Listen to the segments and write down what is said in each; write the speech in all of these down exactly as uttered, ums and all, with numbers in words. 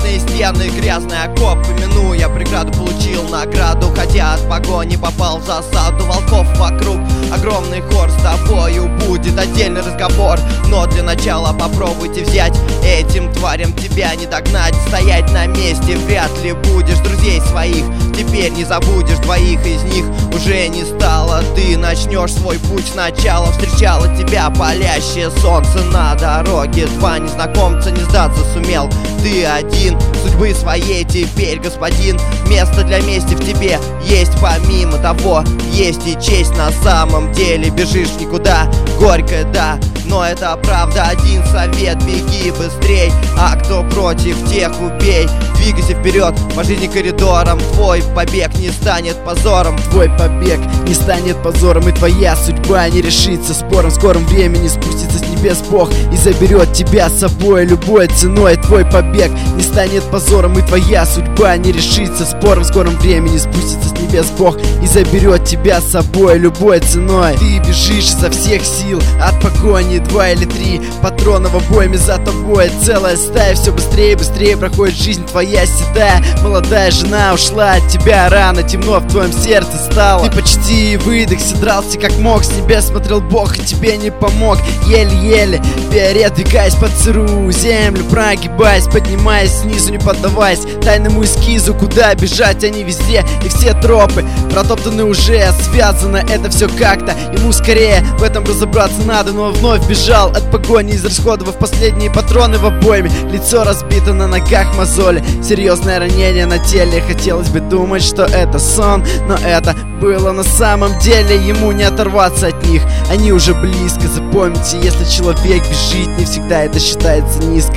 Бетонные стены, грязный окоп, минуя преграду, получил награду. Хотя от погони попал в засаду волков вокруг. Огромный хор, с тобою будет отдельный разговор. Но для начала попробуйте взять, этим тварям тебя не догнать. Стоять на месте вряд ли будешь, друзей своих теперь не забудешь. Двоих из них уже не стало, ты начнешь свой путь сначала. Встречало тебя палящее солнце на дороге. Два незнакомца, не сдаться сумел ты один, судьбы своей теперь господин. Место для мести в тебе есть, помимо того есть и честь. На самом деле бежишь никуда, горько, да, но это правда. Один совет: беги быстрей, а кто против, тех убей. Двигайся вперед по жизни коридором, твой побег не станет позором. Твой побег не станет позором, и твоя судьба не решится спором. В скором времени спустится с небес Бог и заберет тебя с собой любой ценой. Твой побег не станет позором, и твоя судьба не решится спором. В скором времени спустится с небес Бог и заберет тебя с собой любой ценой. Ты бежишь изо всех сил от погони, два или три патрона в обойме за тобой целая стая. Все быстрее и быстрее проходит жизнь твоя седая. Молодая жена ушла от тебя рано, темно в твоем сердце стало. Ты почти выдохся, дрался как мог, с небес смотрел Бог и тебе не помог. Еле-еле передвигаясь под сырую землю, прогибаясь, поднимаясь снизу, не поддаваясь тайному эскизу. Куда бежать, они везде, и все тропы протоптаны уже, связано это все как-то. Ему скорее в этом разобраться надо, но вновь бежал от погони, израсходовав последние патроны в обойме. Лицо разбито, на ногах мозоли, серьезное ранение на теле. Хотелось бы думать, что это сон, но это было на самом деле. Ему не оторваться от них, они уже близко. Запомните, если человек бежит, не всегда это считается низко.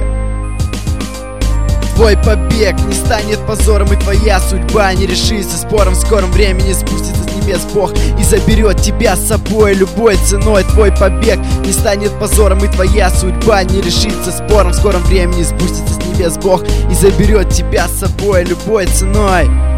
Твой побег не станет позором, и твоя судьба не решится спором. В скором времени спустится с небес Бог и заберет тебя с собой любой ценой. Твой побег не станет позором, и твоя судьба не решится спором. В скором времени спустится с небес Бог и заберет тебя с собой любой ценой.